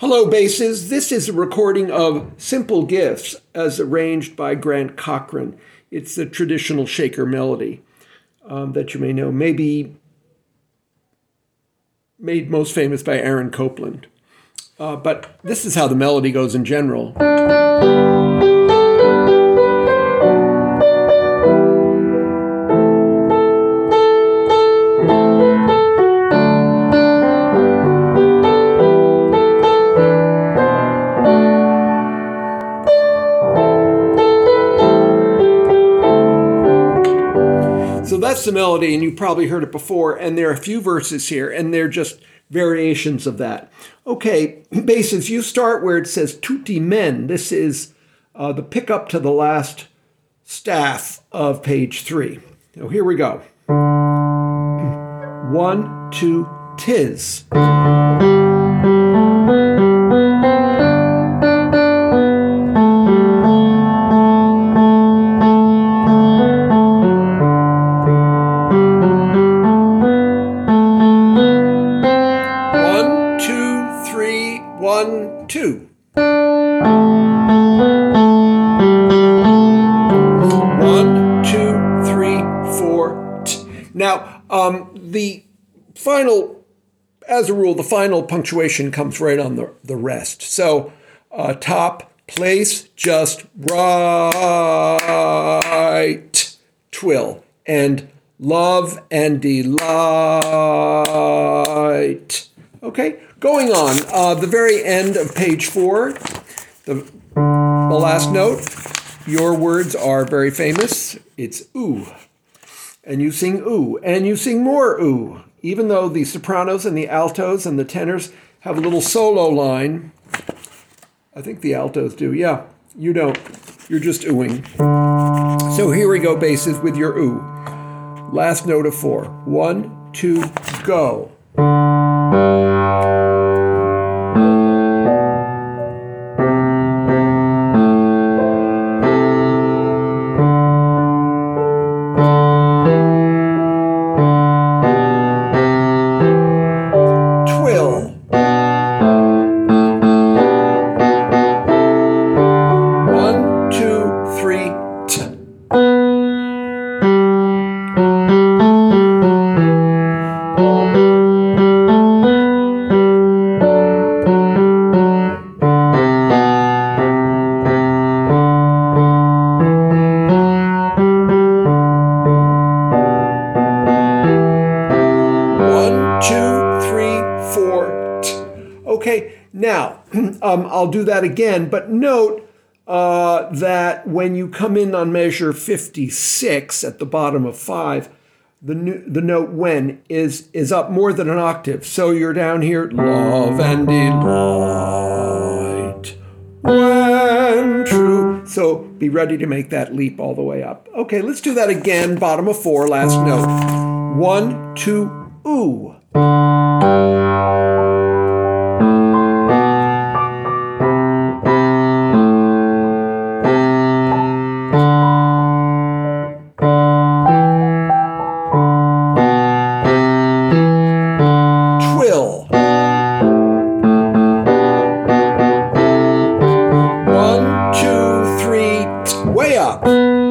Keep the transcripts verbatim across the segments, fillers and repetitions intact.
Hello, basses. This is a recording of Simple Gifts as arranged by Grant Cochran. It's the traditional shaker melody um, that you may know, maybe made most famous by Aaron Copland. Uh, but this is how the melody goes in general. So that's the melody, and you probably heard it before, and there are a few verses here, and they're just variations of that. Okay, basses, you start where it says tutti men. This is uh, the pickup to the last staff of page three. So here we go. One, two, tis. One, two. One, two, three, four. T. Now, um, the final, as a rule, the final punctuation comes right on the, the rest. So, uh, top, place, just, right, twill, and love and delight. Okay, going on, uh, the very end of page four, the, the last note, your words are very famous. It's ooh, and you sing ooh, and you sing more ooh, even though the sopranos and the altos and the tenors have a little solo line. I think the altos do, yeah, you don't, you're just oohing. So here we go, basses, with your ooh. Last note of four. One, two, go. Okay, now, um, I'll do that again, but note uh, that when you come in on measure fifty-six at the bottom of five, the, new, the note when is, is up more than an octave. So you're down here, love and delight, when true. So be ready to make that leap all the way up. Okay, let's do that again, bottom of four, last note. One, two, ooh. Way up.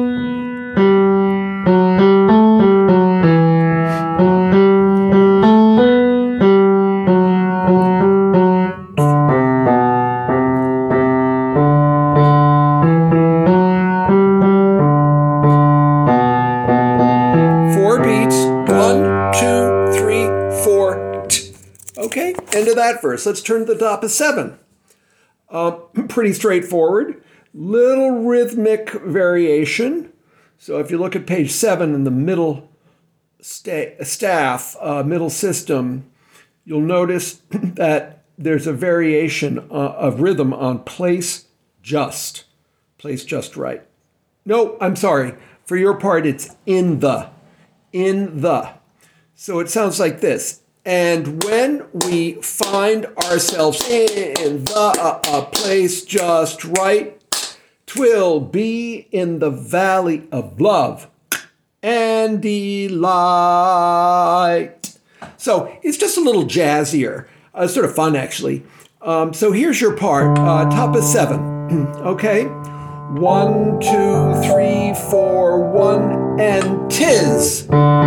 Four beats. One, two, three, four. T. Okay, end of that verse. Let's turn to the top of seven. Uh, pretty straightforward. Little rhythmic variation. So if you look at page seven in the middle sta- staff, uh, middle system, you'll notice that there's a variation uh, of rhythm on place just. Place just right. No, I'm sorry. For your part, it's in the. In the. So it sounds like this. And when we find ourselves in the uh, uh, place just right, 'twill be in the valley of love and delight. So it's just a little jazzier, uh, sort of fun actually. Um, so here's your part, uh, top of seven, okay? One, two, three, four, one, and tis.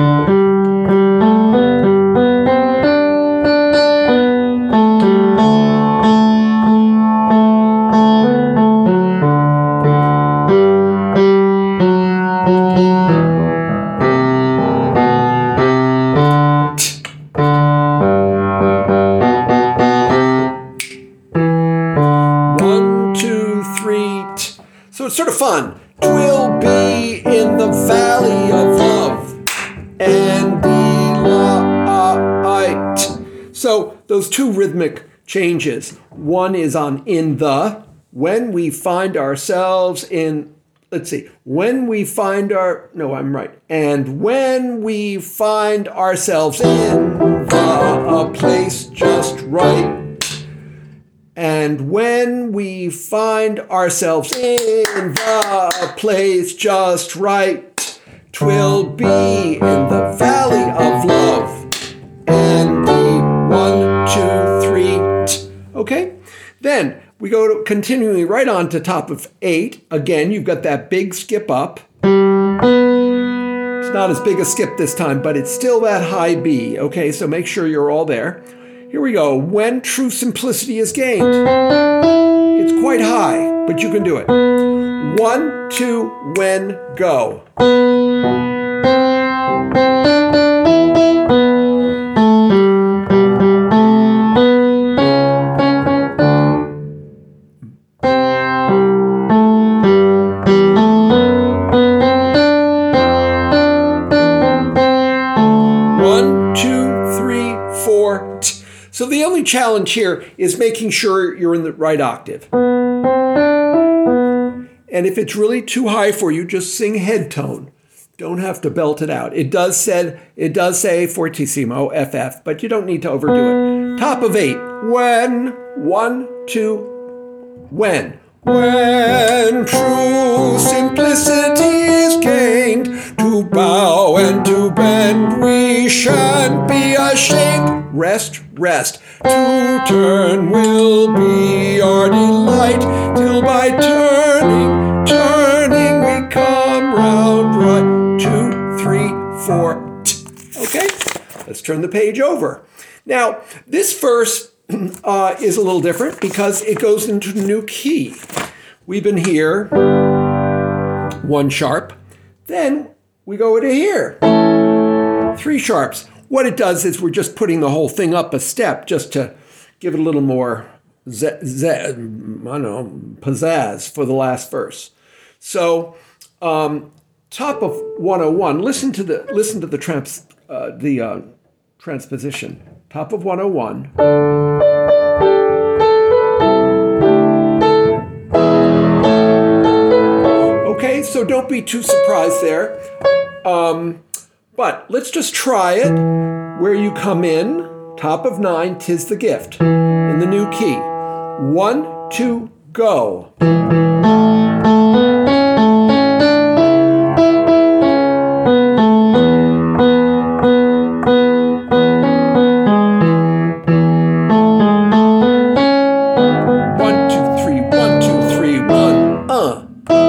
So it's sort of fun. Twill be in the valley of love and delight. So those two rhythmic changes. One is on in the, when we find ourselves in, let's see, when we find our, no, I'm right. And when we find ourselves in the place just right. And when we find ourselves in the place just right, 'twill be in the valley of love. And the one, two, three, t. Okay? Then we go to continuing right on to top of eight. Again, you've got that big skip up. It's not as big a skip this time, but it's still that high B. Okay, so make sure you're all there. Here we go. When true simplicity is gained. It's quite high, but you can do it. One, two, when, go. One, two, three, four, t. So the only challenge here is making sure you're in the right octave. And if it's really too high for you, just sing head tone. Don't have to belt it out. It does said it does say fortissimo, F F, but you don't need to overdo it. Top of eight. When, one, two, when. When true simplicity is gained, to bow and to bend we shan't be ashamed. Rest, rest. To turn will be our delight, till by turning, turning we come round right. Two, three, four. T. Okay, let's turn the page over. Now, this verse uh, is a little different because it goes into a new key. We've been here, one sharp, then we go to here, three sharps. What it does is we're just putting the whole thing up a step just to give it a little more ze- ze- I don't know, pizzazz for the last verse. So, um, top of one oh one. Listen to the listen to the trans uh, the uh, transposition. Top of one oh one. Okay, so don't be too surprised there. Um, But let's just try it where you come in, top of nine, 'tis the gift, in the new key. One, two, go. One, two, three, one, two, three, one, uh.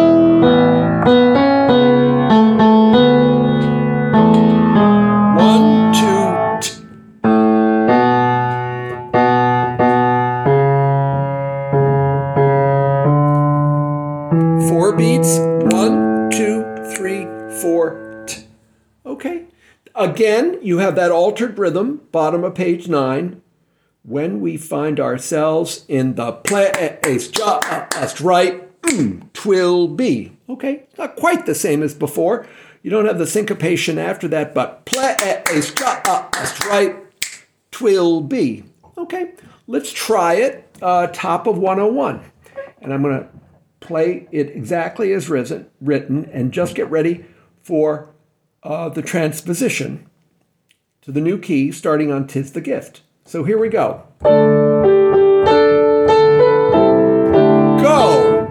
Four beats, one, two, three, four, t. Okay. Again, you have that altered rhythm, bottom of page nine. When we find ourselves in the place just right, mm, 'twill be. Okay, not quite the same as before. You don't have the syncopation after that, but place just right, 'twill be. Okay, let's try it, uh, top of one oh one. And I'm going to play it exactly as written and just get ready for uh, the transposition to the new key starting on 'Tis the Gift. So here we go. Go!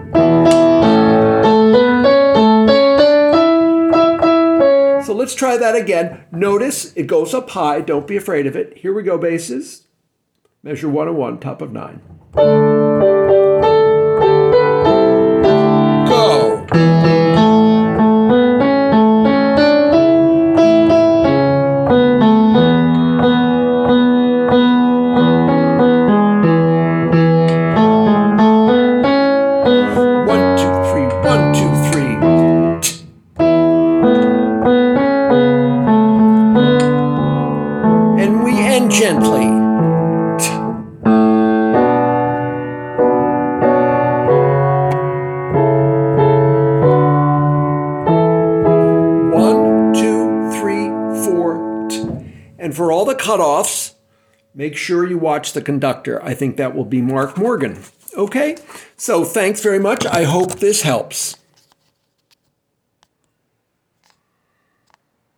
So let's try that again. Notice it goes up high. Don't be afraid of it. Here we go, basses. Measure one oh one, top of nine. Go. One, two, three, one, two, three. And we end gently. And for all the cutoffs, make sure you watch the conductor. I think that will be Mark Morgan. Okay? So thanks very much. I hope this helps.